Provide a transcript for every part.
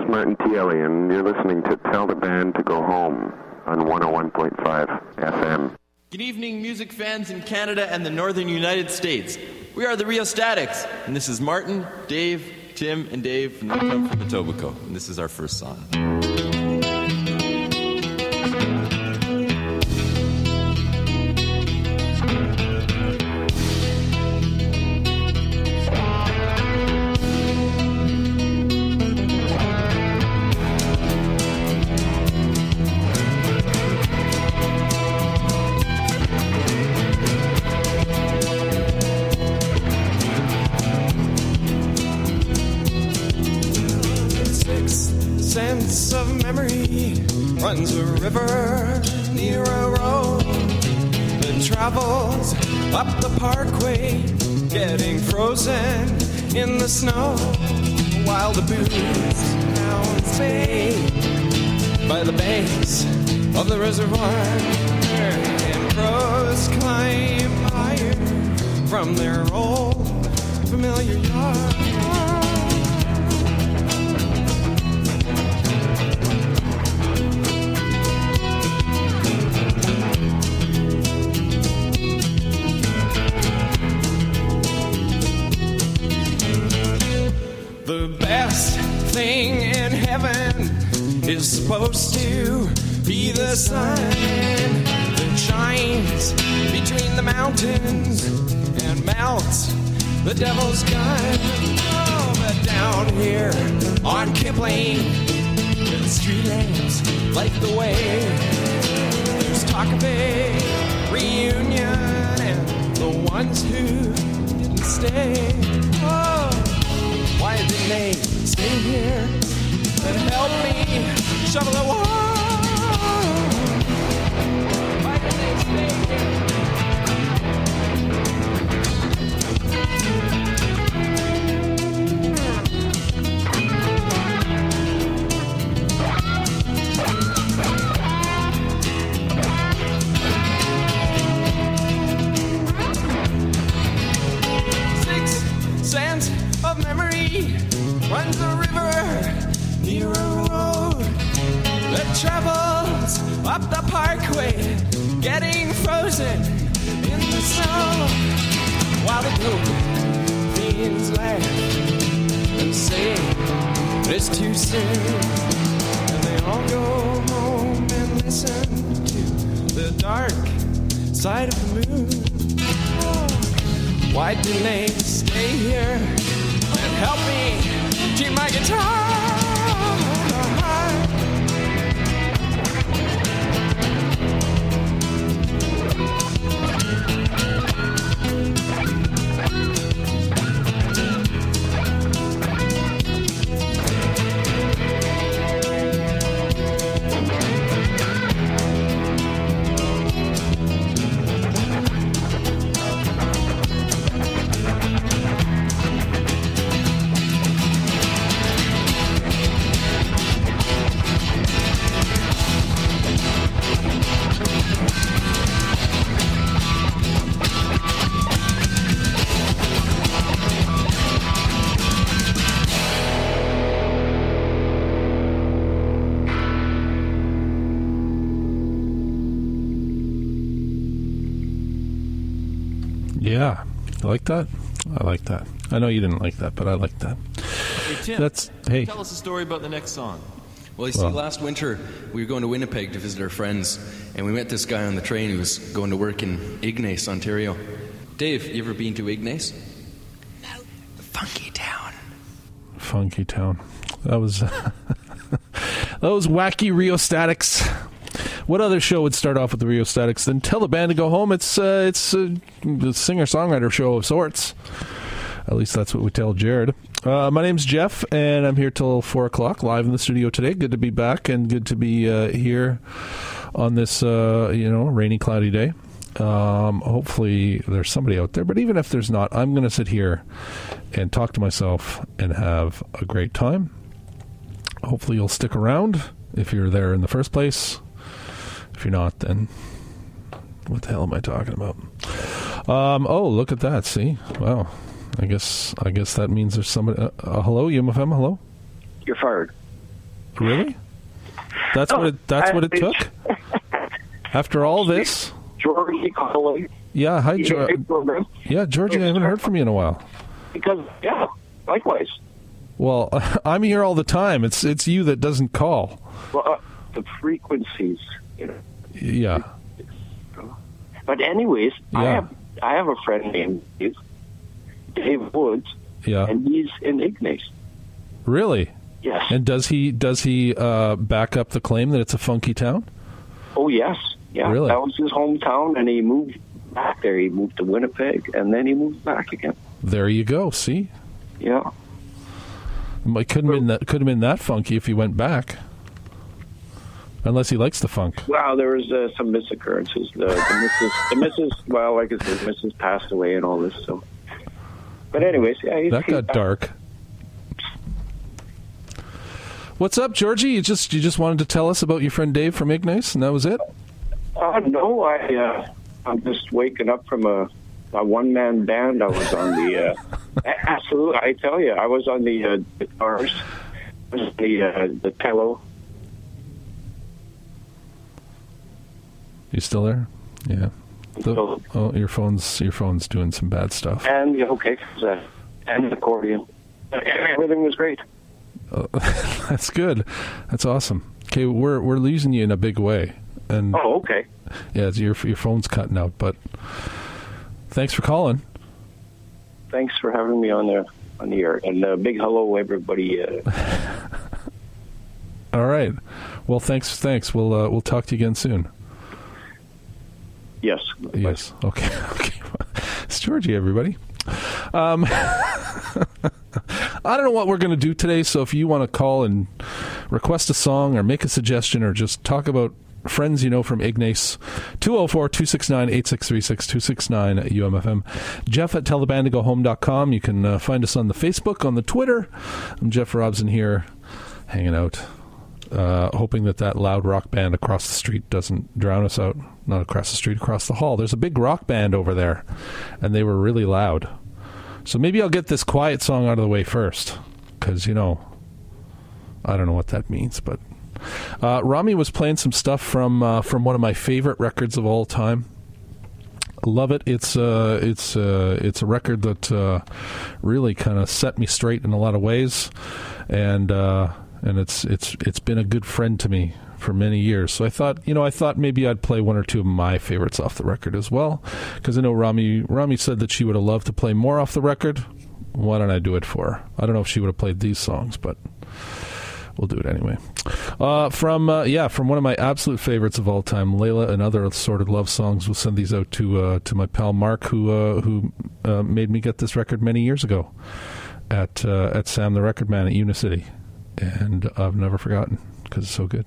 Martin Tielli, and you're listening to Tell the Band to Go Home on 101.5 FM. Good evening, music fans in Canada and the northern United States. We are the Rheostatics, and this is Martin, Dave, Tim, and Dave from the Etobicoke, and this is our first song. Sense of memory runs a river near a road that travels up the parkway, getting frozen in the snow, while the booze hounds bay by the banks of the reservoir, and crows climb higher from their old familiar yard. The best thing in heaven is supposed to be the sun that shines between the mountains and melts the devil's gun. Oh, but down here on Kipling, the street lamps light the way. There's talk of a reunion and the ones who didn't stay. Oh, why didn't they stay here and help me shovel the wall? Why didn't they stay here? 6 cents of memory runs a river near a road that travels up the parkway, getting frozen in the snow, while the dope fiends laugh and say it's too soon, and they all go home and listen to the dark side of the moon. Oh, why didn't they stay here and help me tune my guitar? Yeah, you like that? I like that. I know you didn't like that, but I like that. Hey, Tim, tell us a story about the next song. Well, you see, last winter we were going to Winnipeg to visit our friends, and we met this guy on the train who was going to work in Ignace, Ontario. Dave, you ever been to Ignace? No. Funky Town. Funky Town. That was those wacky Rheostatics. What other show would start off with the Rheostatics than Tell the Band to Go Home? It's a singer-songwriter show of sorts. At least that's what we tell Jared. My name's Jeff, and I'm here till 4 o'clock, live in the studio today. Good to be back, and good to be here on this, rainy, cloudy day. Hopefully there's somebody out there, but even if there's not, I'm going to sit here and talk to myself and have a great time. Hopefully you'll stick around if you're there in the first place. If you're not, then what the hell am I talking about? Look at that. See? Wow. I guess that means there's somebody. Hello, UMFM. Hello. You're fired. Really? That's what it took? After all this? Georgie calling. Yeah, hi, Georgie. Yeah, Georgie, I haven't heard from you in a while. Because, yeah, likewise. Well, I'm here all the time. It's you that doesn't call. Well, the frequencies, Yeah. But anyways, Yeah. I have a friend named Dave Woods, Yeah. and he's in Ignace. Really? Yes. And does he back up the claim that it's a funky town? Oh, yes. Yeah. Really? That was his hometown, and he moved back there. He moved to Winnipeg, and then he moved back again. There you go. See? Yeah. It couldn't have been that funky if he went back. Unless he likes the funk. Well, there was some misoccurrences. The missus, well, like I said, the missus passed away and all this. So, but anyways, yeah, that got dark. What's up, Georgie? You just wanted to tell us about your friend Dave from Ignace, and that was it? No, I'm just waking up from a one-man band. I was on the absolutely. I tell you, I was on the guitars, the cello. You still there? Yeah. Your phone's doing some bad stuff. And and the accordion. Everything was great. That's good. That's awesome. Okay, we're losing you in a big way. And okay. Yeah, your phone's cutting out, but thanks for calling. Thanks for having me on the air, and big hello, everybody. All right. Well, thanks. We'll talk to you again soon. Yes. Yes. Okay. It's Georgie, everybody. I don't know what we're going to do today, so if you want to call and request a song or make a suggestion or just talk about friends you know from Ignace, 204-269-8636, 269-UMFM. Jeff at tellthebandtogohome.com. You can find us on the Facebook, on the Twitter. I'm Jeff Robson here, hanging out, hoping that loud rock band across the street doesn't drown us out. Not across the street, across the hall. There's a big rock band over there, and they were really loud. So maybe I'll get this quiet song out of the way first, because, I don't know what that means, but Rami was playing some stuff from one of my favorite records of all time. Love it. It's a record that really kind of set me straight in a lot of ways, and it's been a good friend to me for many years. So I thought maybe I'd play one or two of my favorites off the record as well, because I know Rami said that she would have loved to play more off the record. Why don't I do it for her? I don't know if she would have played these songs, but we'll do it anyway. From one of my absolute favorites of all time, Layla and Other Assorted Love Songs. We'll send these out to my pal Mark, who made me get this record many years ago at Sam the Record Man at Unicity, and I've never forgotten because it's so good.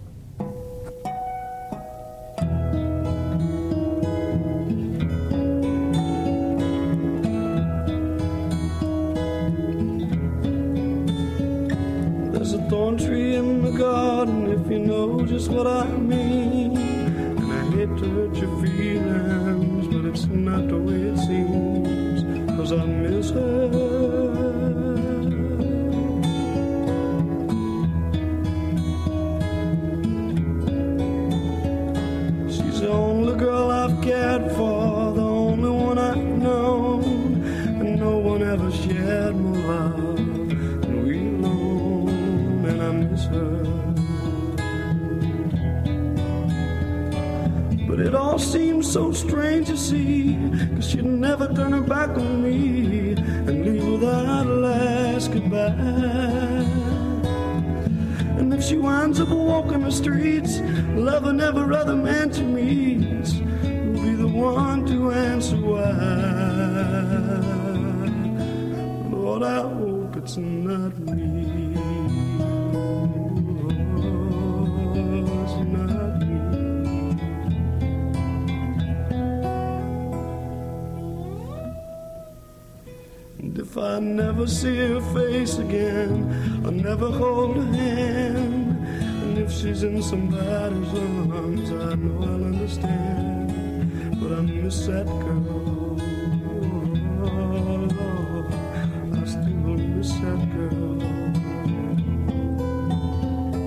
There's a thorn tree in the garden, if you know just what I mean. And I hate to hurt your feelings, but it's not the way it seems, 'cause I miss her. She's the only girl I've cared for, the only one I've known, and no one ever shared more love than we alone, and I miss her. But it all seems so strange to see, 'cause she'd never turn her back on me and leave without a last goodbye. And if she winds up walking the streets, loving every other man she meets, will be the one to answer why. Lord, I hope it's not me. Oh, it's not me. And if I never see her face again, I'll never hold her hand. And if she's in somebody's arms, I know I'll understand. But I miss that girl. I still miss that girl.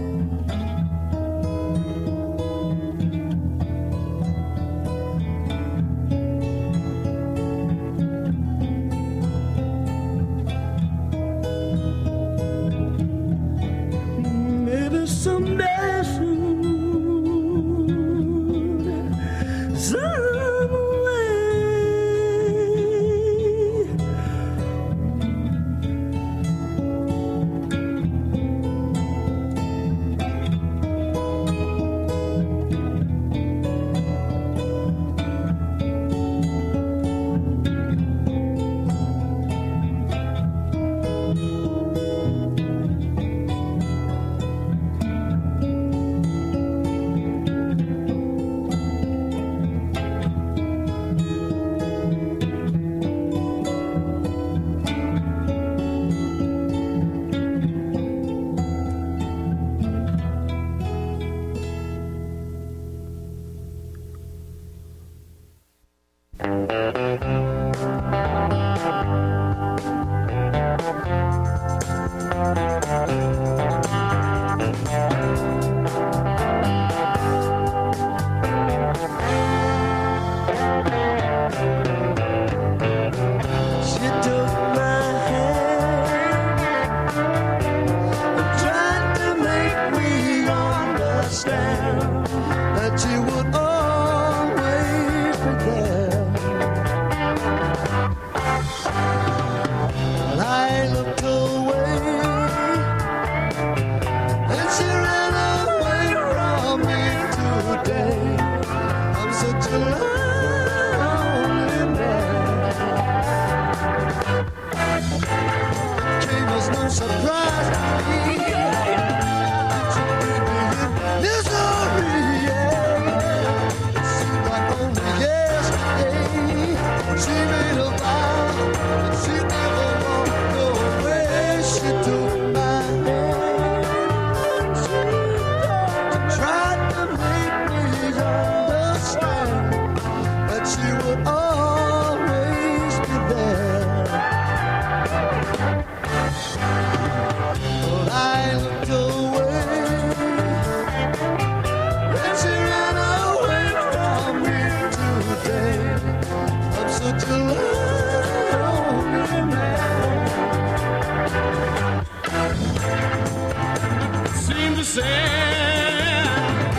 sin.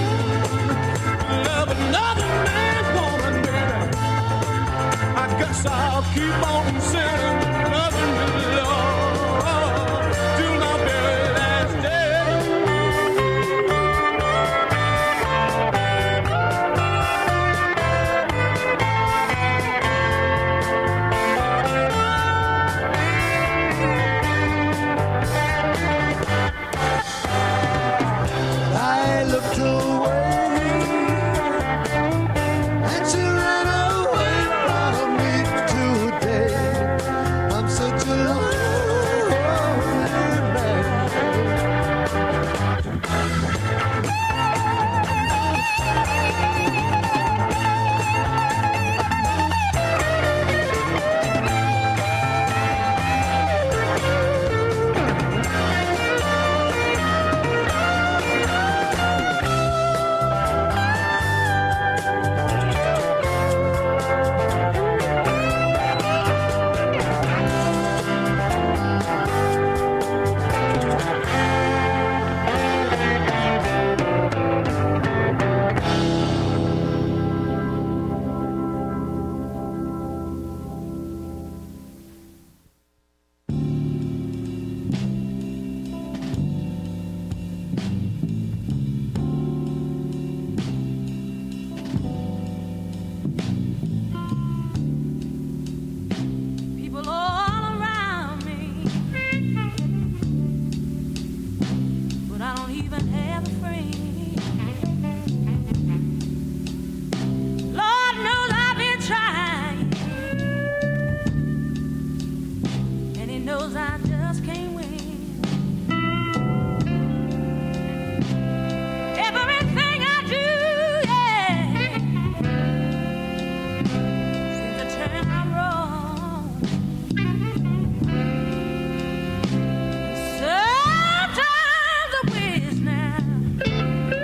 Love another man's woman, baby. I guess I'll keep on sinning, loving you, Lord, till my very last day. I looked away, and she ran away from me today. I'm such a lonely man. People all around me, but I don't even have a friend. Lord knows I've been trying, and He knows I just can't win. Everything I do, yeah, seems to turn out wrong. Sometimes I wish now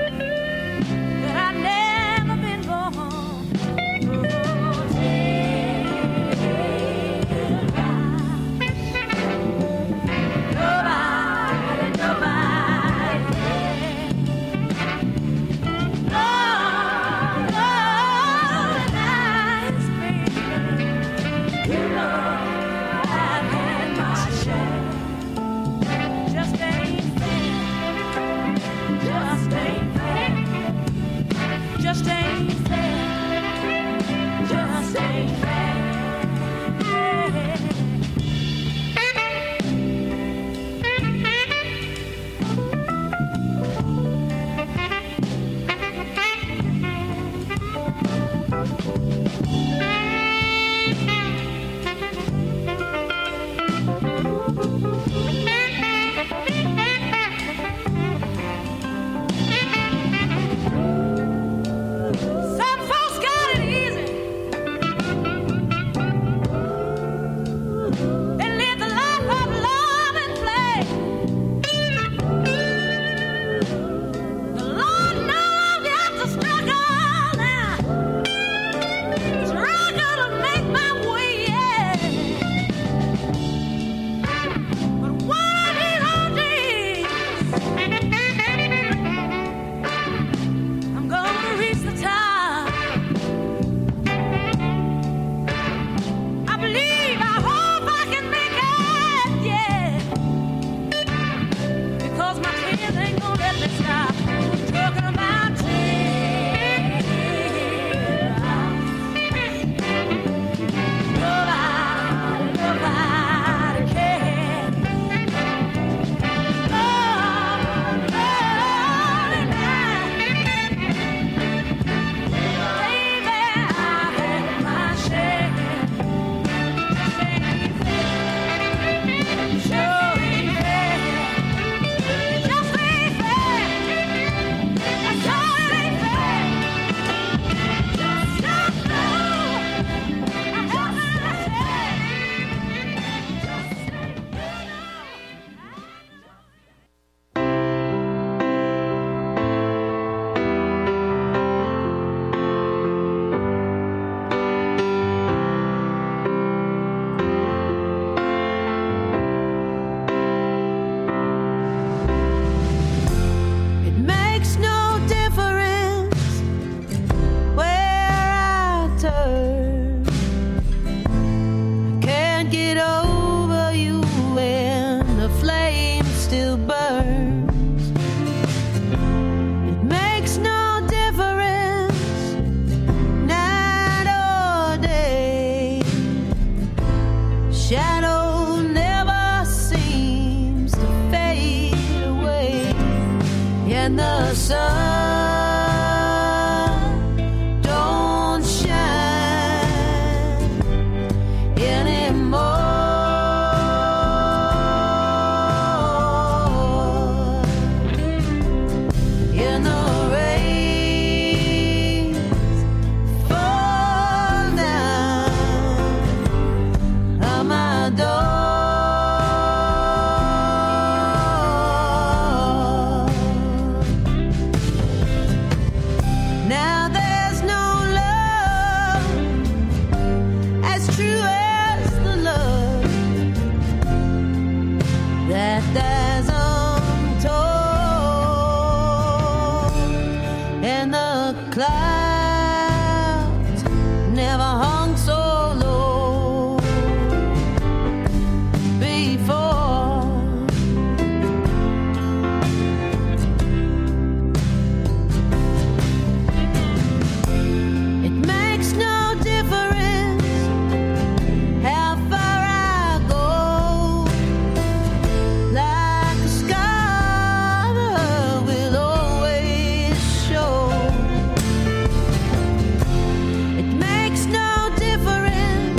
and the sun don't shine anymore. And the rains fall down on my door. Now there's no love as true as the love that there's untold, and the clouds never hung so low before. It makes no difference how far I go, like a scar will always show. It makes no difference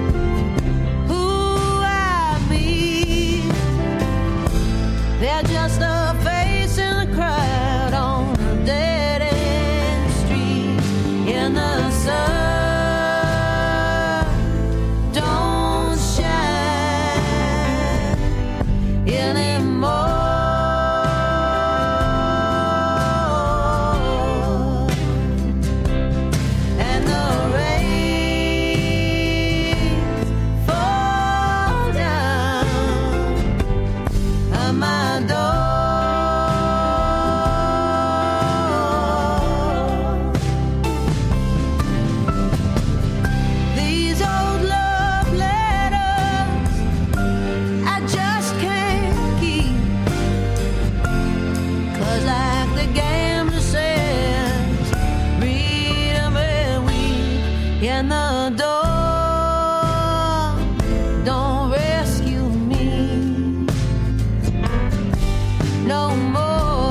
who I meet, they're just a face in the crowd on a dead-end street. And the sun don't shine anymore. And the rains fall down on my door. These old love letters I just can't keep, 'cause like the gambler says, read 'em and weep. And the door don't rescue me no more.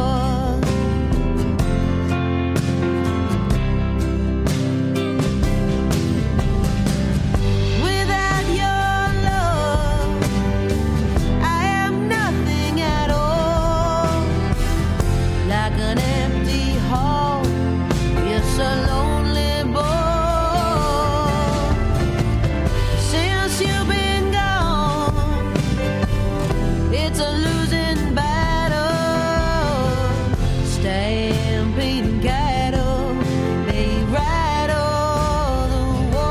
Without your love, I am nothing at all. Like an empty hall, it's a lonely ball. Since you've been gone, it's a losing battle. Stampeding cattle, they rattle the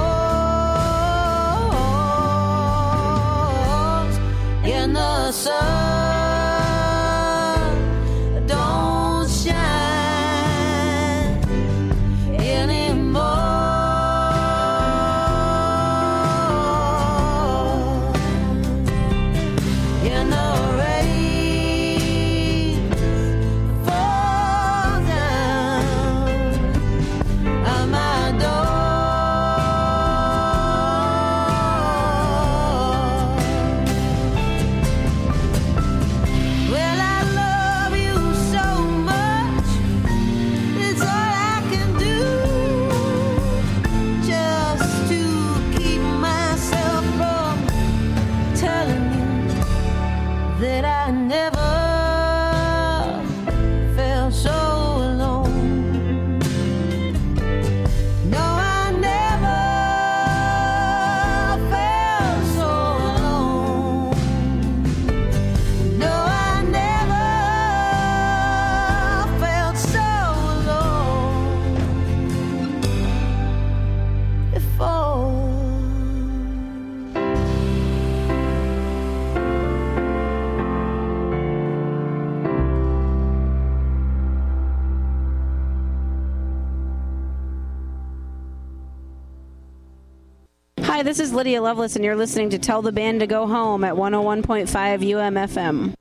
walls. And the sun don't shine anymore. And the rains fall down on my door. Well, I love you so much, it's all I can do, just to keep myself from telling you that I never felt so alone. No, I never felt so alone. No, I never felt so alone before. Hi, this is Lydia Lovelace, and you're listening to Tell the Band to Go Home at 101.5 UMFM.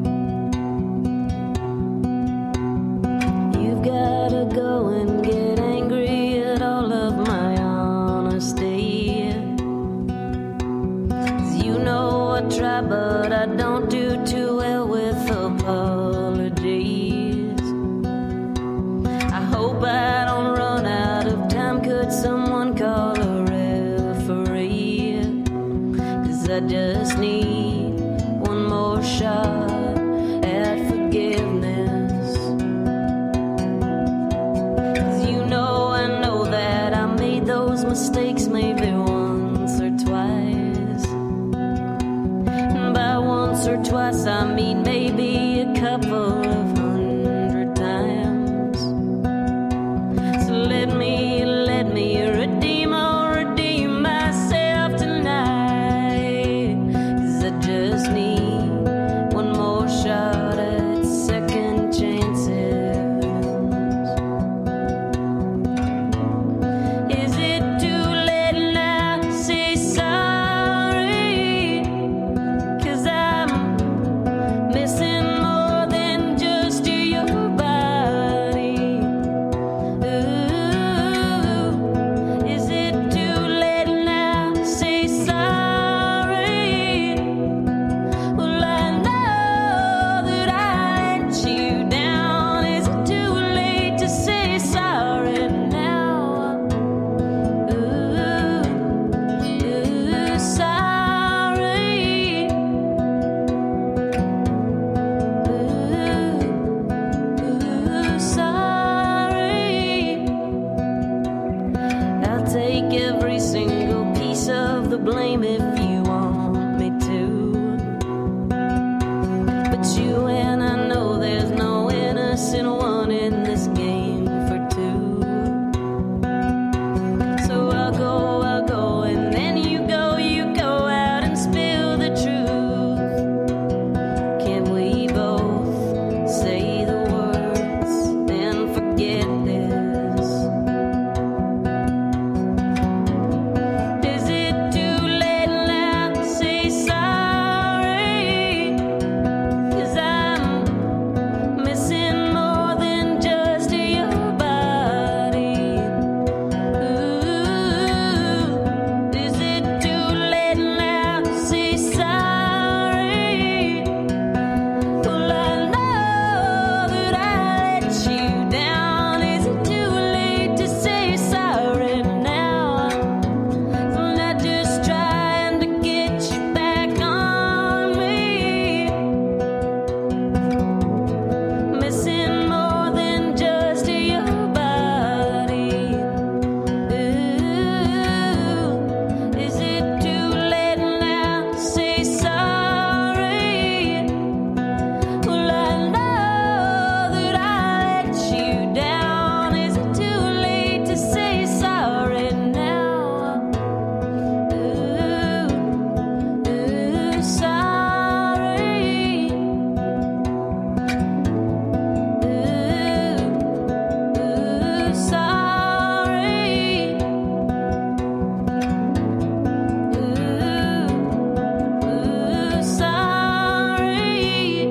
You've gotta go and get us, I mean maybe a couple of 100 times. So let me redeem myself tonight. 'Cause I just need one more shot at second chances. Is it too late now to say sorry? 'Cause I'm missing more than just your body. Ooh, is it too late now to say sorry? Well, I know that I let you down. Is it too late to say sorry now? Ooh, sorry. Sorry. I'll take every single piece of the blame if you want me to. But you and I know there's no innocent one in this game for two. So I'll go, and then you go out and spill the truth. Can we both say the words and forget this? Is it too late now to say sorry? 'Cause I'm missing more than just your body. Ooh, is it too late now to say sorry? Well, I know that I let you down. Is it too late to say sorry now? I'm not just trying to get you back on me. Missing more than just your body. Ooh, is it too late now to say sorry? Well, I know that I let you down. Is it too late to say sorry now? Ooh, sorry. Ooh, sorry. Ooh, sorry.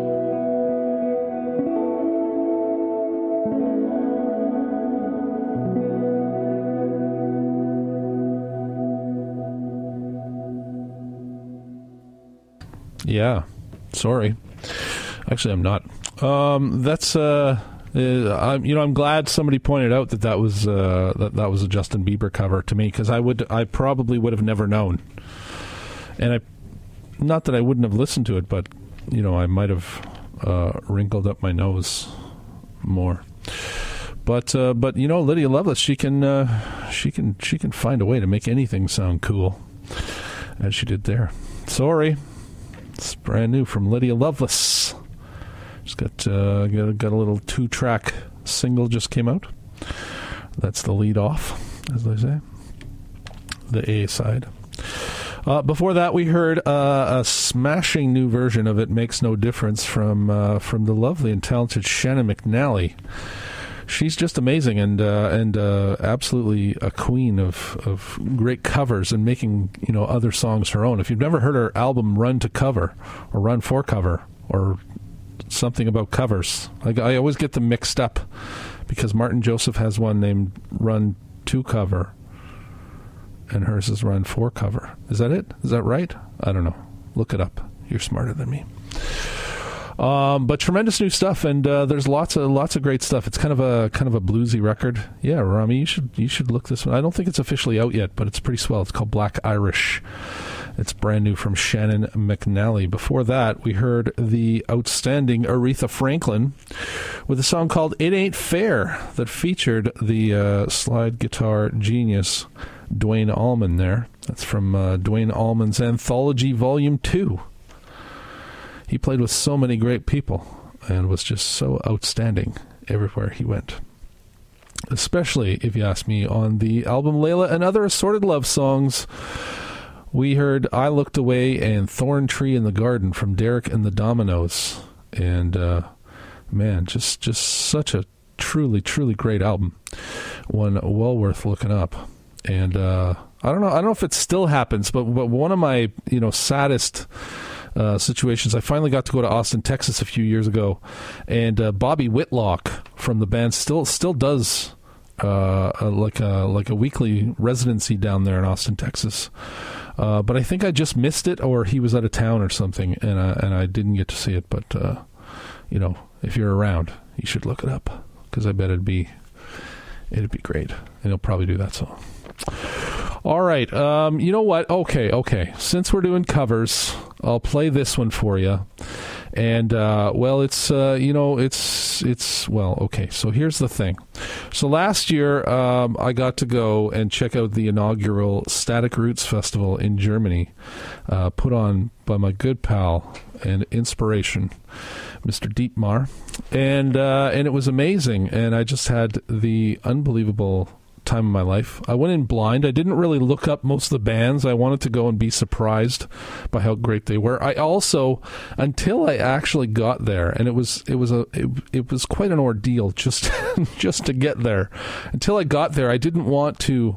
Yeah, sorry. Actually, I'm not. That's I'm glad somebody pointed out that was that was a Justin Bieber cover to me, because I probably would have never known, and not that I wouldn't have listened to it, but I might have wrinkled up my nose more. But Lydia Loveless, she can find a way to make anything sound cool, as she did there. Sorry. It's brand new from Lydia Loveless. Just got a little 2-track single just came out. That's the lead off, as they say. The A side. Before that, we heard a smashing new version of It Makes No Difference from the lovely and talented Shannon McNally. She's just amazing and absolutely a queen of great covers and making other songs her own. If you've never heard her album Run to Cover or Run for Cover or something about covers, I always get them mixed up because Martin Joseph has one named Run to Cover and hers is Run for Cover. Is that it? Is that right? I don't know. Look it up. You're smarter than me. But tremendous new stuff, and there's lots of great stuff. It's kind of a bluesy record. Yeah, Rami, you should look this one. I don't think it's officially out yet, but it's pretty swell. It's called Black Irish. It's brand new from Shannon McNally. Before that, we heard the outstanding Aretha Franklin with a song called It Ain't Fair that featured the slide guitar genius Duane Allman there. That's from Duane Allman's Anthology Volume 2. he played with so many great people and was just so outstanding everywhere he went. Especially, if you ask me, on the album Layla and Other Assorted Love Songs. We heard I Looked Away and Thorn Tree in the Garden from Derek and the Dominoes. And, man, just such a truly, truly great album. One well worth looking up. And I don't know if it still happens, but one of my, saddest situations, I finally got to go to Austin, Texas a few years ago, and Bobby Whitlock from the band still does like a weekly residency down there in Austin, Texas. But I think I just missed it, or he was out of town or something, and I didn't get to see it. But if you're around, you should look it up, because I bet it'd be great, and he'll probably do that song. All right, you know what? Okay. Since we're doing covers, I'll play this one for you. And it's okay. So here's the thing. So last year, I got to go and check out the inaugural Static Roots Festival in Germany, put on by my good pal and inspiration, Mr. Dietmar, and it was amazing. And I just had the unbelievable time of my life. I went in blind. I didn't really look up most of the bands. I wanted to go and be surprised by how great they were. I also, until I actually got there, and it was quite an ordeal just to get there. Until I got there, I didn't want to,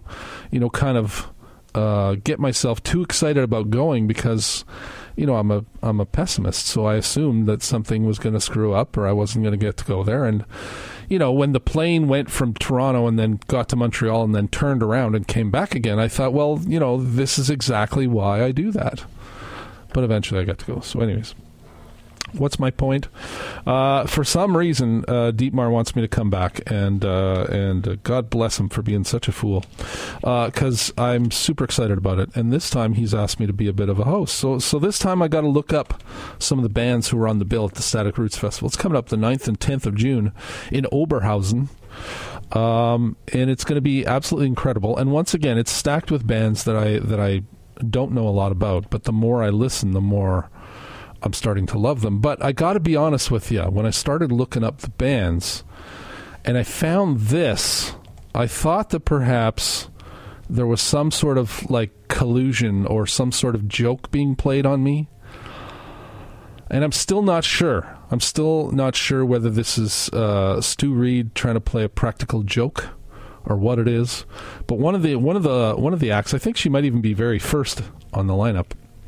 get myself too excited about going, because I'm a pessimist, so I assumed that something was going to screw up, or I wasn't going to get to go there. And when the plane went from Toronto and then got to Montreal and then turned around and came back again, I thought, well, this is exactly why I do that. But eventually I got to go. So anyways, what's my point? For some reason, Dietmar wants me to come back, and God bless him for being such a fool, because I'm super excited about it. And this time he's asked me to be a bit of a host. So this time I got to look up some of the bands who were on the bill at the Static Roots Festival. It's coming up the 9th and 10th of June in Oberhausen. And it's going to be absolutely incredible. And once again, it's stacked with bands that I don't know a lot about, but the more I listen, the more I'm starting to love them. But I got to be honest with you, when I started looking up the bands and I found this, I thought that perhaps there was some sort of collusion or some sort of joke being played on me. And I'm still not sure. I'm still not sure whether this is Stu Reed trying to play a practical joke or what it is. But one of the acts, I think she might even be very first on the lineup.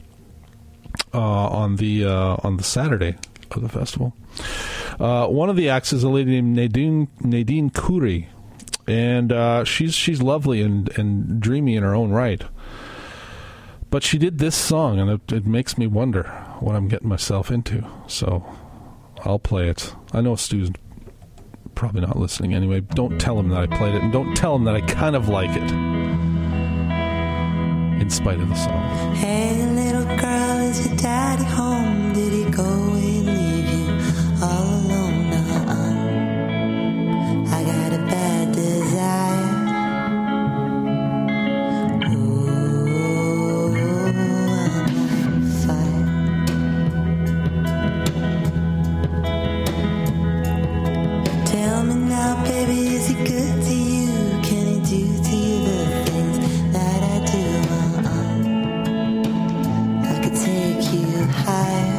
On the Saturday of the festival, one of the acts is a lady named Nadine Khoury, and she's lovely and dreamy in her own right. But she did this song, and it makes me wonder what I'm getting myself into. So I'll play it. I know Stu's probably not listening anyway. Don't tell him that I played it, and don't tell him that I kind of like it, in spite of the song. Hey, little girl, is your daddy home? Did he go and leave you all alone? I got a bad desire. Ooh, I'm on fire. Tell me now, baby, is he good to you? Can he do to you the things that I do? Take you higher.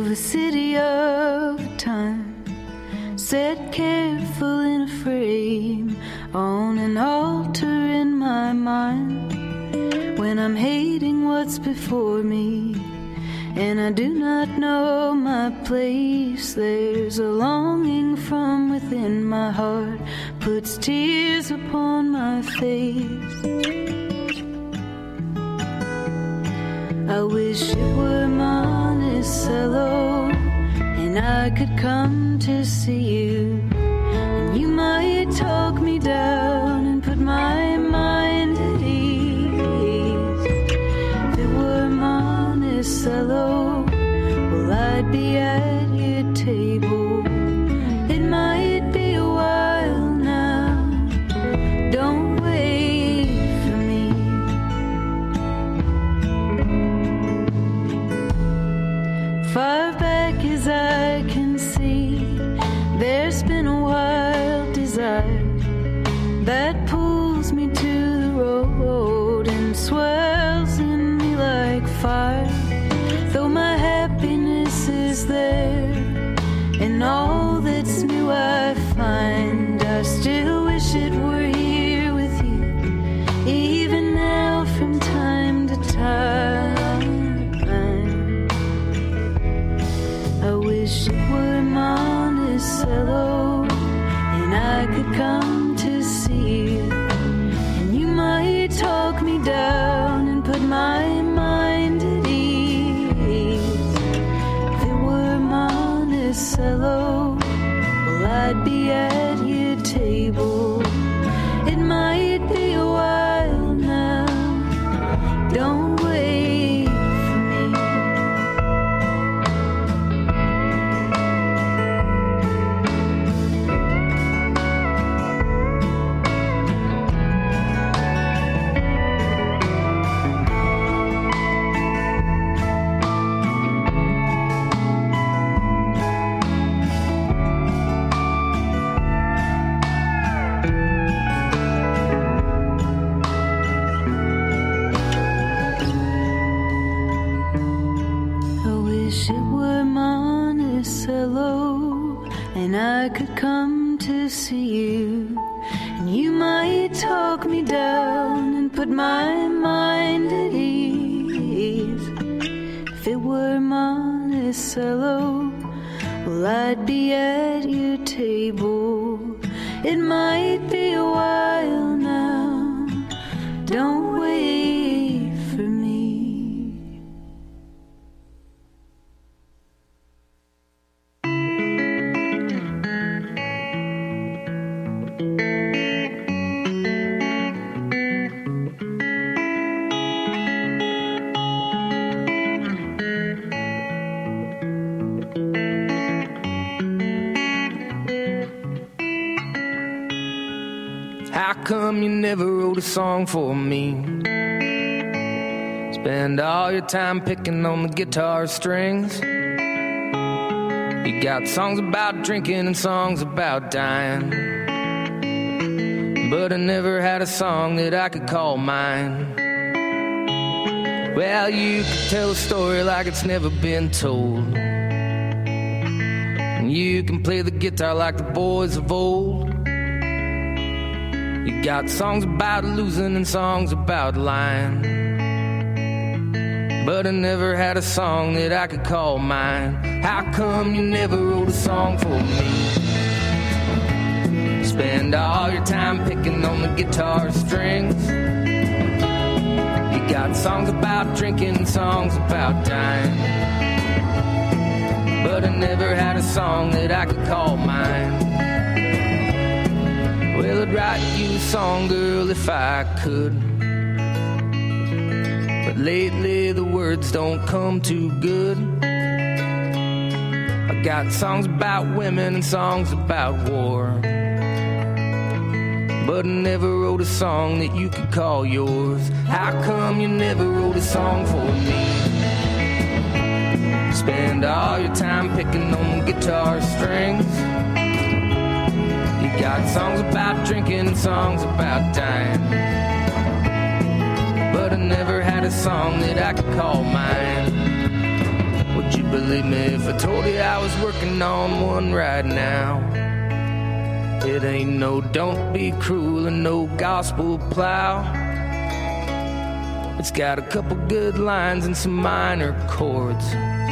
the city of time, set careful in a frame on an altar in my mind. When I'm hating what's before me and I do not know my place, there's a longing from within my heart, puts tears upon my face. I wish it were Monticello and I could come to see you, and you might talk me down and put my mind at ease. If it were Monticello, well, I'd be at your table. It might be a while now, don't wait for me. Far back as I can see, there's been a wild desire that pulls me to the road and swells in me like fire. Though my happiness is there and all that's new I find, I still wish it were here with you, even now from time to time. I wish it were Monticello and I could come to see you, and you might talk me down and put my mind at ease. If it were Monticello, well, I'd be at your table. It might be a while now, don't wait for me. And I could come to see you, and you might talk me down and put my mind at ease. If it were Monticello, well, I'd be at your table. It might be a while now, don't wait for me. How come you never wrote a song for me? Spend all your time picking on the guitar strings. You got songs about drinking and songs about dying, but I never had a song that I could call mine. Well, you could tell a story like it's never been told, and you can play the guitar like the boys of old. You got songs about losing and songs about lying, but I never had a song that I could call mine. How come you never wrote a song for me? Spend all your time picking on the guitar strings. You got songs about drinking and songs about dying, but I never had a song that I could call mine. Well, I'd write you a song, girl, if I could, but lately the words don't come too good. I got songs about women and songs about war, but I never wrote a song that you could call yours. How come you never wrote a song for me? Spend all your time picking on the guitar strings. You got songs about drinking and songs about dying, but I never had a song that I could call mine. Would you believe believe me if I told you I was working on one right now. It ain't no don't be cruel and no gospel plow. It's got a couple good lines and some minor chords.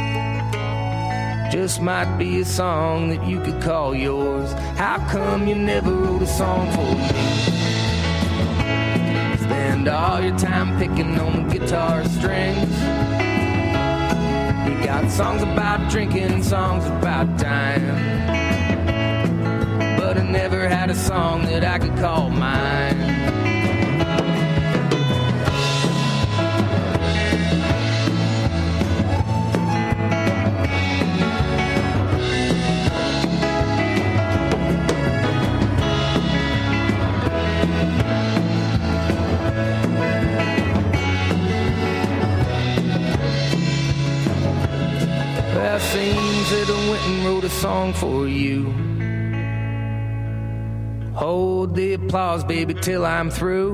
Just might be a song that you could call yours. How come you never wrote a song for me? Spend all your time picking on the guitar strings. You got songs about drinking, songs about dying, but I never had a song that I could call mine. Well, seems that I went and wrote a song for you. Hold the applause, baby, till I'm through.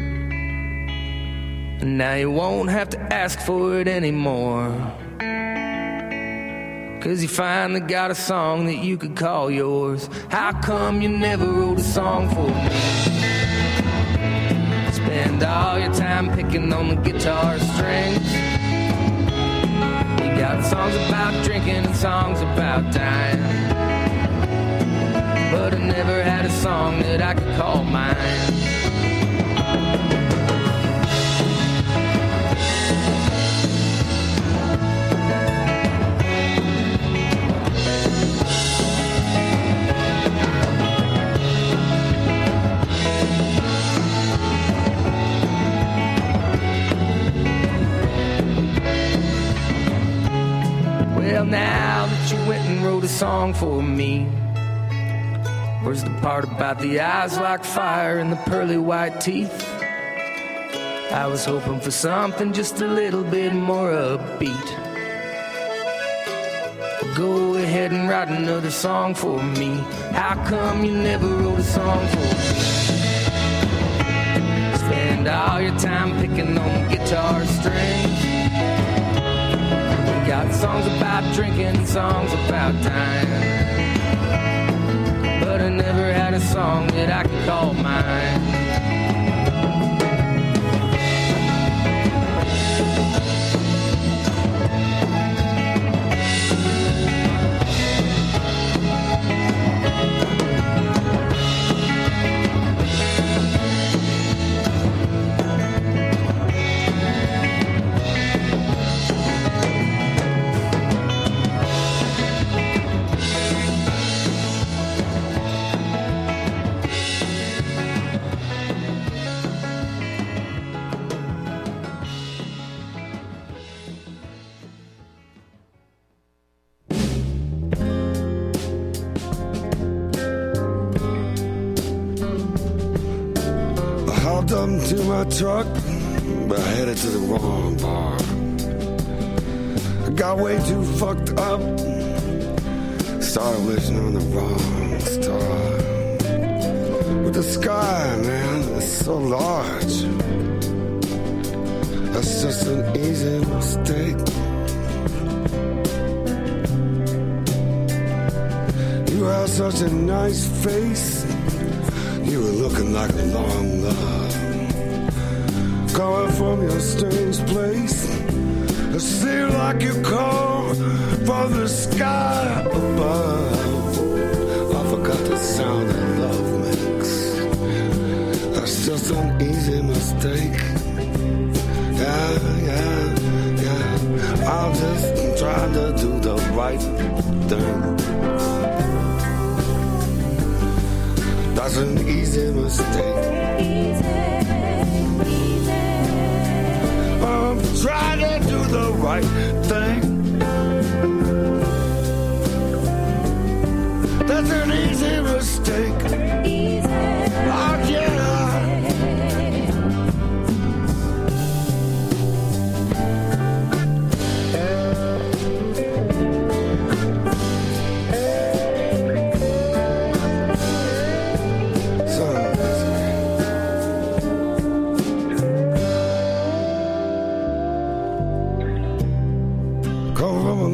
And now you won't have to ask for it anymore, 'cause you finally got a song that you could call yours. How come you never wrote a song for me? Spend all your time picking on the guitar strings. You got songs about drinking and songs about dying, but I never had a song that I could call mine. Well, now that you went and wrote a song for me, where's the part about the eyes like fire and the pearly white teeth? I was hoping for something just a little bit more upbeat. Go ahead and write another song for me. How come you never wrote a song for me? Spend all your time picking on guitar strings. You got songs about drinking, songs about dying, but I never had a song that I could call mine. Hopped up to my truck, but headed to the wrong bar. I got way too fucked up, started wishing on the wrong star. But the sky, man, is so large. That's just an easy mistake. You had such a nice face, you were looking like a long love, coming from your strange place. It seemed like you come from the sky above. I forgot the sound that love makes. That's just an easy mistake. Yeah. I'm just trying to do the right thing. That's an easy mistake. I'm trying to do the right thing. That's an easy mistake. Oh, yeah.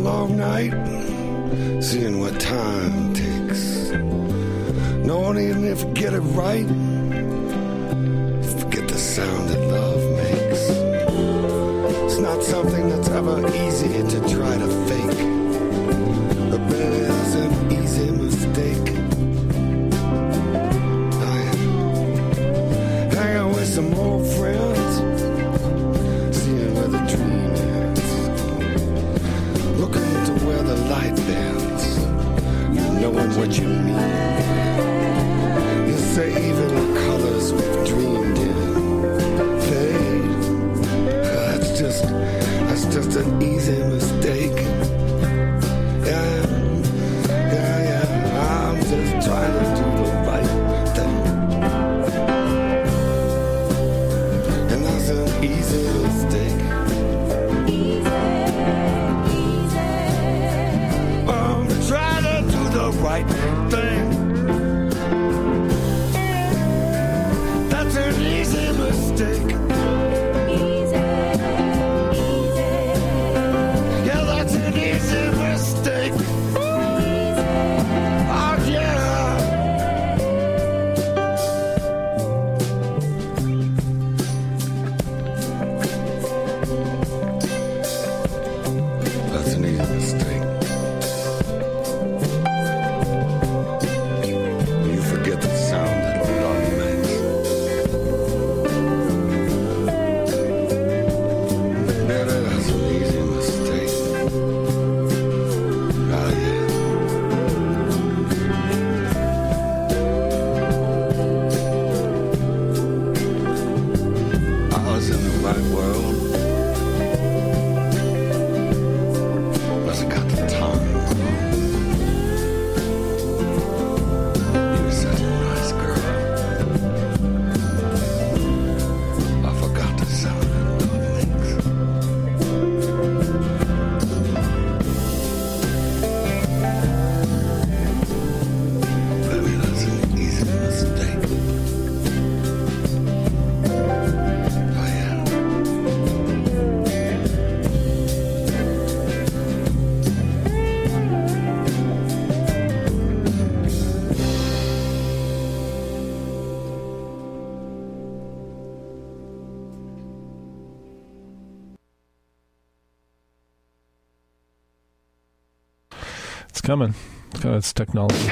long night, seeing what time takes. Knowing even if you get it right, forget the sound that love makes. It's not something that's ever easy to try to fake. But it is an easy mistake. Hang out with some old friends, seeing where the dream ends. Looking to where the light bends, knowing what you mean. You say even the colors we've dreamed in fade. That's just an easy mistake. Yeah. I'm just trying to do the right thing. And that's an easy mistake. I'm trying to do the right thing. That's an easy mistake. Yeah, that's an easy mistake. Oh, yeah. That's an easy mistake. You forget the sound that love makes. Yeah, that's an easy mistake. Oh, yeah. I was in the right world. But I got the time wrong. You were such a nice girl. I forgot the sound that love makes. Baby, that's an easy mistake. Oh, yeah. It's coming. It's technology.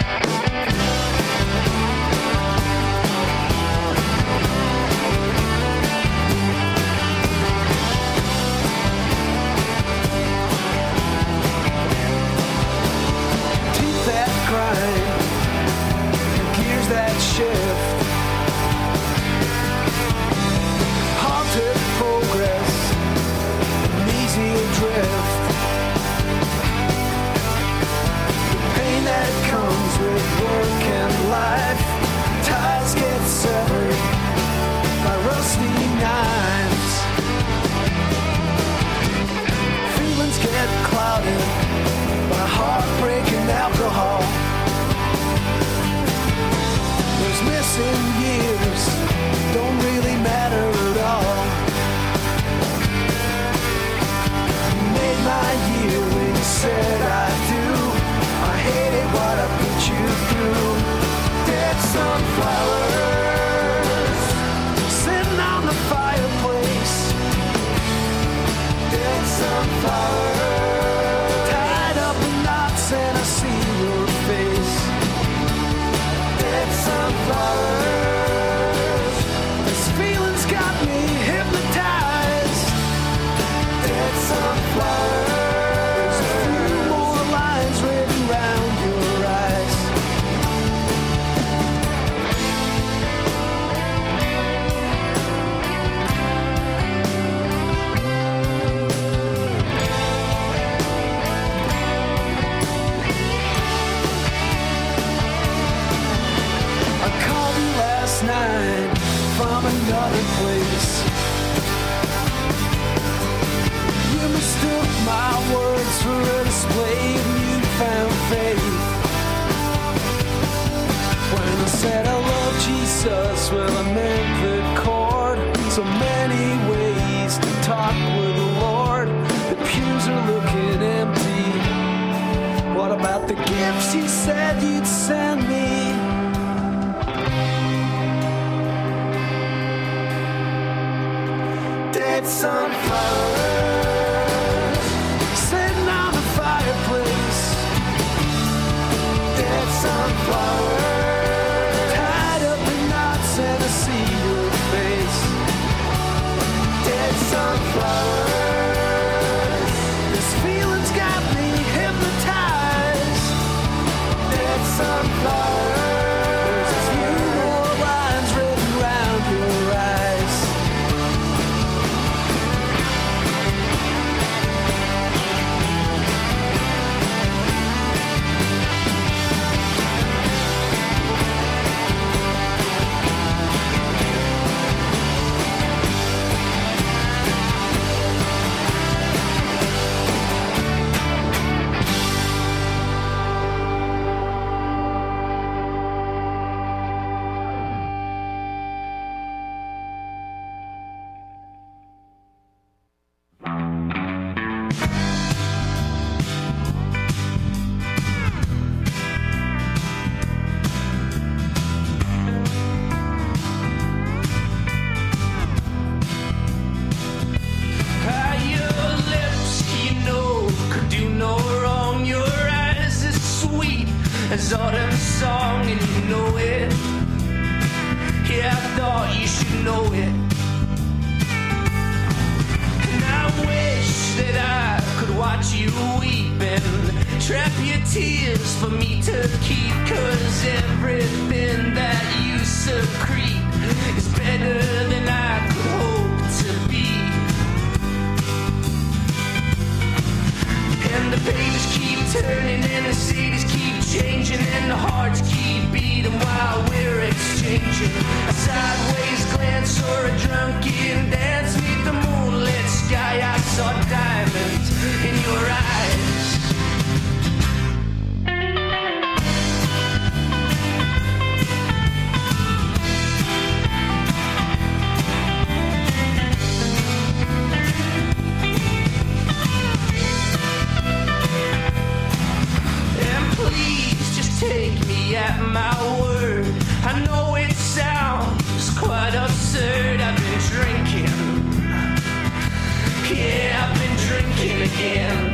Teeth that grind, gears that shift, haunted progress, an easy drift. The pain that comes with work and life, ties get severed by rusty knives. Feelings get clouded by heartbreak and alcohol. There's missing years, don't really matter at all. You made my year when you said I do. I hated what I put you through. Dead sunflowers sitting on the fireplace. Dead sunflowers tied up in knots and I see your face. Dead sunflowers, this feeling's got me hypnotized. Dead sunflowers, there's a few more lines written round your eyes. I called you last night from another place. You mistook my words for a display of newfound faith. When I said I love Jesus, well I meant the chord. So many ways to talk with the Lord. The pews are looking empty. the gifts you said you'd send me. Dead sunflowers sitting on the fireplace. Dead sunflowers tied up in knots and I see your face. Dead sunflowers, this feeling's got me hypnotized. Dead sunflowers, there's a few more lines written round your eyes. As autumn song and you know it. Yeah, I thought you should know it. And I wish that I could watch you weep and trap your tears for me to keep. 'Cause everything that you secrete is better than I could hope to be. And the pages keep turning and the cities keep changing and the hearts keep beating while we're exchanging a sideways glance or a drunken dance beneath the moonlit sky. I saw diamonds in your eyes. Take me at my word. I know it sounds quite absurd. I've been drinking. Yeah, I've been drinking again.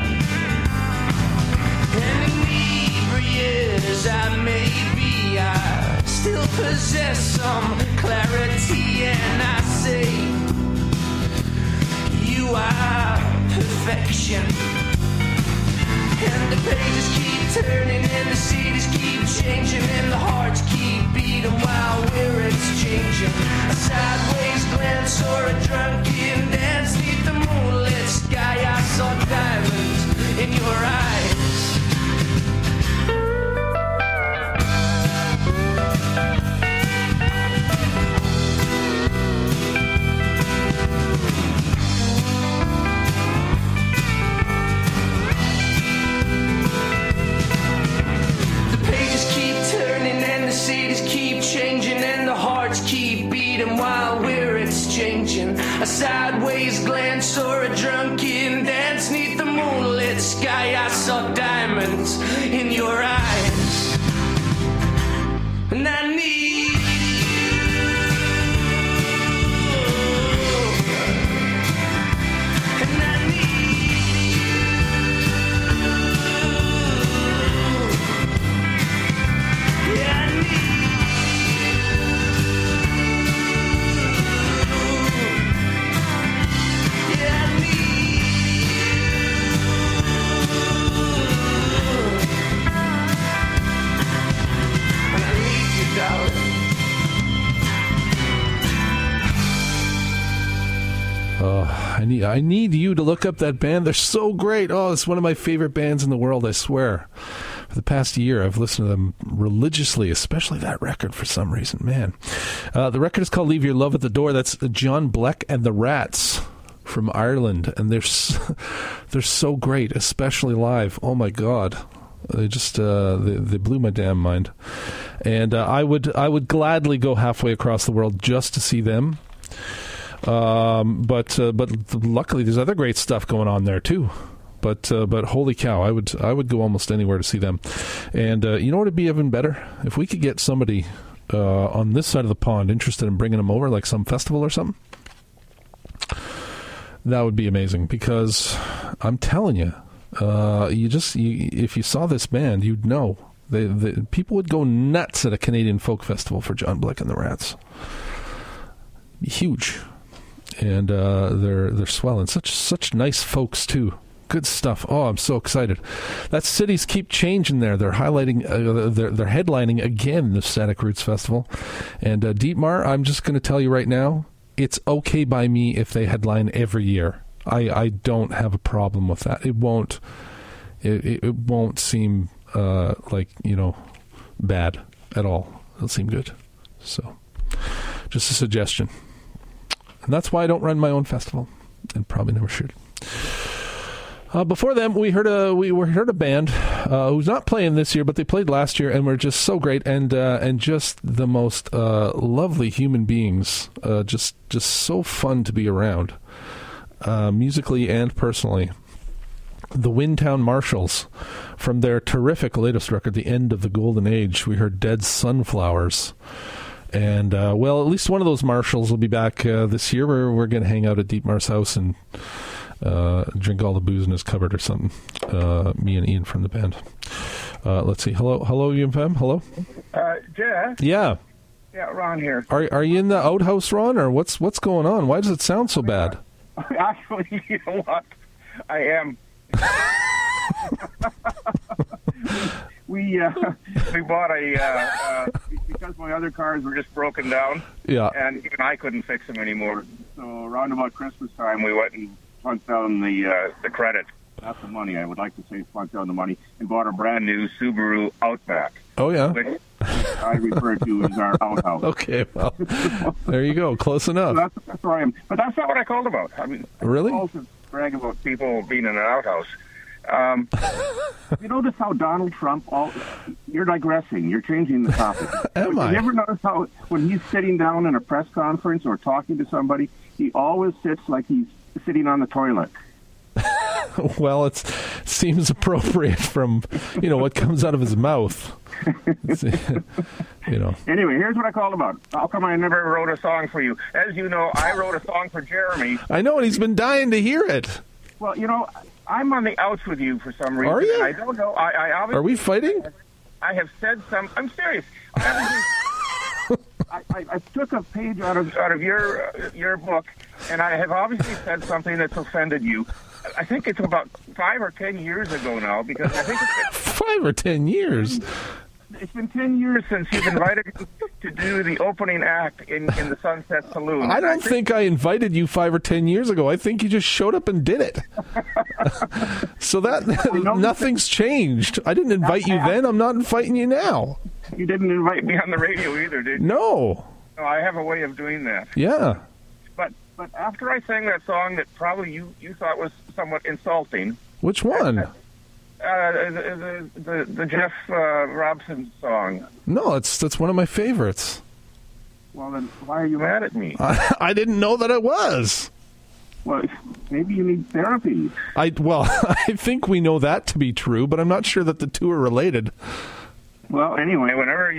And inebriate as I may be, I still possess some clarity. And I say, you are perfection. And the pages keep turning and the cities keep changing and the hearts keep beating while we're exchanging a sideways glance or a drunken dance beneath the moonlit sky. I saw diamonds in your eyes. A sideways glance or a drunken dance neath the moonlit sky. I saw diamonds in your eyes. And I need you. And I need you. Yeah, I need you. I need you to look up that band. They're so great. Oh, it's one of my favorite bands in the world, I swear. For the past year, I've listened to them religiously, especially that record for some reason. Man. The record is called Leave Your Love at the Door. That's John Bleck and the Rats from Ireland. And they're so great, especially live. Oh, my God. They just they blew my damn mind. And I would gladly go halfway across the world just to see them. But luckily there's other great stuff going on there too. But holy cow, I would go almost anywhere to see them. And you know what would be even better? If we could get somebody on this side of the pond interested in bringing them over, like some festival or something. That would be amazing, because I'm telling you, if you saw this band, you'd know. The people would go nuts at a Canadian folk festival for John Blick and the Rats. Huge. And they're swelling. Such nice folks too. Good stuff. Oh, I'm so excited. That cities keep changing there. They're highlighting. They're headlining again the Static Roots Festival. And Dietmar, I'm just going to tell you right now, it's okay by me if they headline every year. I don't have a problem with that. It won't. It won't seem like, bad at all. It'll seem good. So, just a suggestion. And that's why I don't run my own festival, and probably never should. Before them, we heard a band who's not playing this year, but they played last year, and were just so great, and just the most lovely human beings. Just so fun to be around, musically and personally. The Windtown Marshalls, from their terrific latest record, The End of the Golden Age, we heard Dead Sunflowers. And, at least one of those Marshalls will be back this year. We're going to hang out at Dietmar's house and drink all the booze in his cupboard or something. Me and Ian from the band. Let's see. Hello, UMFM. Hello. Jeff. Yeah. Yeah, Ron here. Are you in the outhouse, Ron, or what's going on? Why does it sound so bad? Actually, you know what? I am. We bought because my other cars were just broken down. Yeah. And even I couldn't fix them anymore. So around about Christmas time, we went and plunked down the credit, not the money. I would like to say plunked down the money, and bought a brand new Subaru Outback. Oh yeah. Which I refer to as our outhouse. Okay, well, there you go. Close enough. So that's where I am. But that's not what I called about. I mean, really? I called to brag about people being in an outhouse. You notice how Donald Trump, you're digressing, you're changing the topic. Am I? You ever notice how when he's sitting down in a press conference or talking to somebody, he always sits like he's sitting on the toilet? Well, it seems appropriate from, what comes out of his mouth. Anyway, here's what I called about. How come I never wrote a song for you? As you know, I wrote a song for Jeremy. I know, and he's been dying to hear it. Well, I'm on the outs with you for some reason. Are you? I don't know. I obviously, are we fighting? I have said some. I'm serious. I took a page out of your book, and I have obviously said something that's offended you. I think it's about 5 or 10 years ago now, because I think it's 5 or 10 years. It's been 10 years since you've invited me to do the opening act in the Sunset Saloon. I don't think I invited you 5 or 10 years ago. I think you just showed up and did it. So that nothing's changed. I didn't invite you then. I'm not inviting you now. You didn't invite me on the radio either, did you? No. No, I have a way of doing that. Yeah. But after I sang that song that probably you thought was somewhat insulting. Which one? The Jeff Robson song. No, that's one of my favorites. Well, then why are you mad at me? I didn't know that it was. Well, maybe you need therapy. I think we know that to be true, but I'm not sure that the two are related. Well, anyway, whenever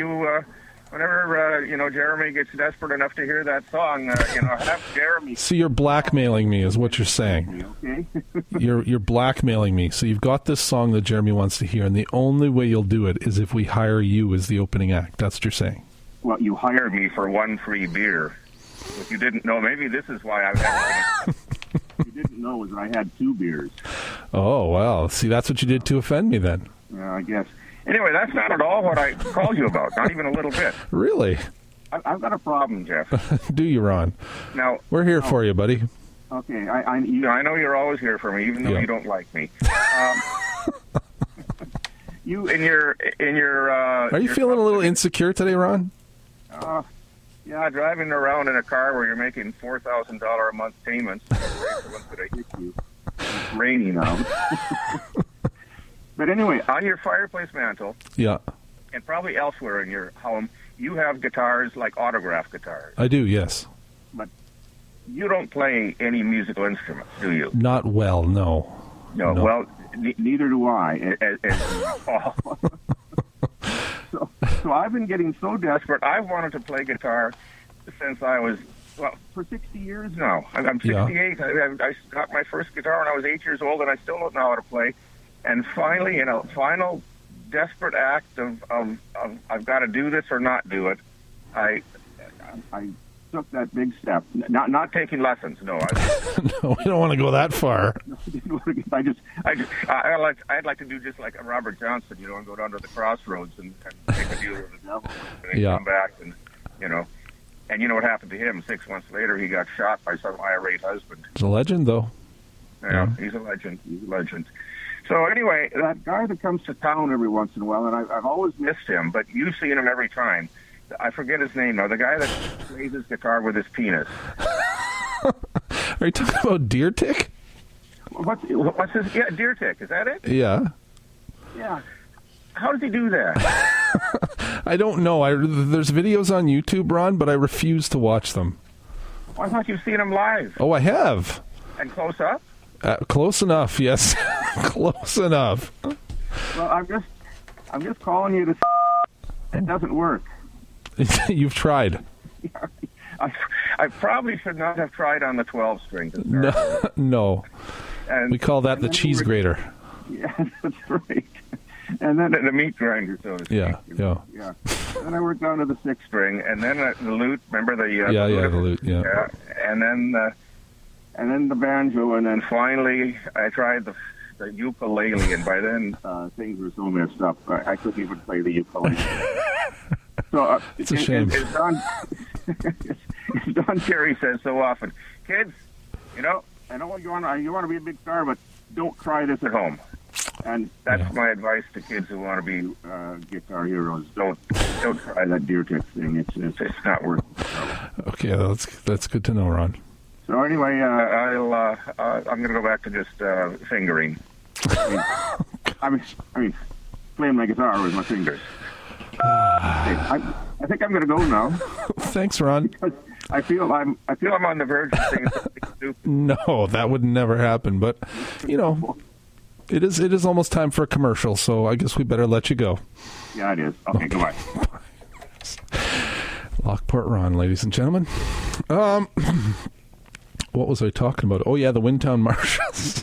Jeremy gets desperate enough to hear that song, have Jeremy. So you're blackmailing me, is what you're saying. Okay. You're blackmailing me. So you've got this song that Jeremy wants to hear, and the only way you'll do it is if we hire you as the opening act. That's what you're saying. Well, you hired me for one free beer. If you didn't know, maybe this is why I've had. You didn't know is I had 2 beers. Oh, well. See, that's what you did to offend me then. Yeah, I guess. Anyway, that's not at all what I called you about. Not even a little bit. Really? I've got a problem, Jeff. Do you, Ron? Now we're here for you, buddy. Okay, I know you're always here for me, even though you don't like me. You in your. Are you feeling a little insecure today, Ron? Yeah, driving around in a car where you're making $4,000 a month payments. Once did I hit you? It's raining now. But anyway, on your fireplace mantle, yeah, and probably elsewhere in your home, you have guitars like autograph guitars. I do, yes. But you don't play any musical instruments, do you? Not well, no. No. No. Well, neither do I. So I've been getting so desperate. I've wanted to play guitar since I was, for 60 years now. I'm 68. Yeah. I got my first guitar when I was 8 years old, and I still don't know how to play. And finally, in a final desperate act of I've got to do this or not do it, I took that big step. Not taking lessons. No, No, we don't want to go that far. I'd like to do just like Robert Johnson, and go down to the crossroads and take a deal with the devil, and then come back, and and you know what happened to him? 6 months later, he got shot by some irate husband. He's a legend, though. Yeah, he's a legend. He's a legend. So anyway, that guy that comes to town every once in a while, and I've always missed him, but you've seen him every time. I forget his name now. The guy that plays his guitar with his penis. Are you talking about Deer Tick? What's his? Yeah, Deer Tick. Is that it? Yeah. Yeah. How does he do that? I don't know. There's videos on YouTube, Ron, but I refuse to watch them. I thought you've seen him live. Oh, I have. And close up? Close enough, yes. Close enough. Well, I'm just calling you to. It doesn't work. You've tried. I probably should not have tried on the 12-string. No. And, we call that the cheese grater. Yeah, that's right. And then the meat grinder, so to speak. Yeah. Then I worked down to the 6-string, and then the lute. Remember the the lute. Yeah. And then the banjo, and then finally I tried the ukulele, and by then things were so messed up I couldn't even play the ukulele. So it's a shame. As Don Cherry says so often, kids, I know you want to be a big star, but don't try this at home. And that's my advice to kids who want to be guitar heroes. Don't try that Deer Tick thing. It's not worth it. Okay, that's good to know, Ron. So anyway, I'm going to go back to just fingering. I mean, playing my guitar with my fingers. I think I'm going to go now. Thanks, Ron. Because I feel I'm on the verge of saying something stupid. No, that would never happen. But it is almost time for a commercial, so I guess we better let you go. Yeah, it is. Okay. Goodbye. Lockport Ron, ladies and gentlemen. What was I talking about? Oh yeah, the Windtown Marshes.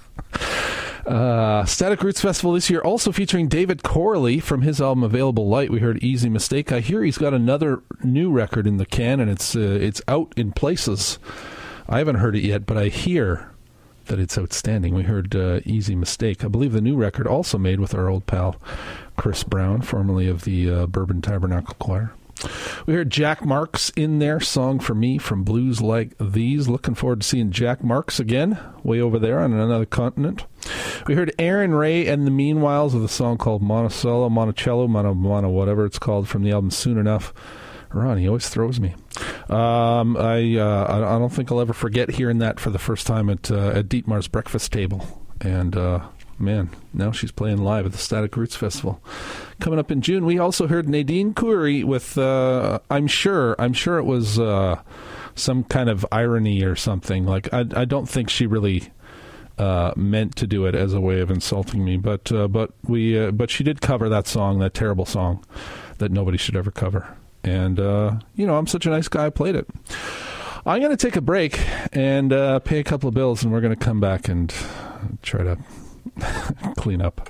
Static Roots Festival this year also featuring David Corley from his album Available Light. We heard Easy Mistake. I hear he's got another new record in the can, and it's out in places. I haven't heard it yet, but I hear that it's outstanding. We heard Easy Mistake. I believe the new record also made with our old pal Chris Brown, formerly of the Bourbon Tabernacle Choir. We heard Jack Marks in there, Song for Me from Blues Like These. Looking forward to seeing Jack Marks again, way over there on another continent. We heard Aaron Ray and the Meanwhiles with a song called Monticello, Mono, whatever it's called, from the album Soon Enough. Ron, he always throws me. I don't think I'll ever forget hearing that for the first time at Dietmar's breakfast table. And man, now she's playing live at the Static Roots Festival coming up in June. We also heard Nadine Khoury with I'm sure it was some kind of irony or something. Like I don't think she really meant to do it as a way of insulting me, but she did cover that song, that terrible song that nobody should ever cover. And I'm such a nice guy, I played it. I'm going to take a break and pay a couple of bills, and we're going to come back and try to clean up.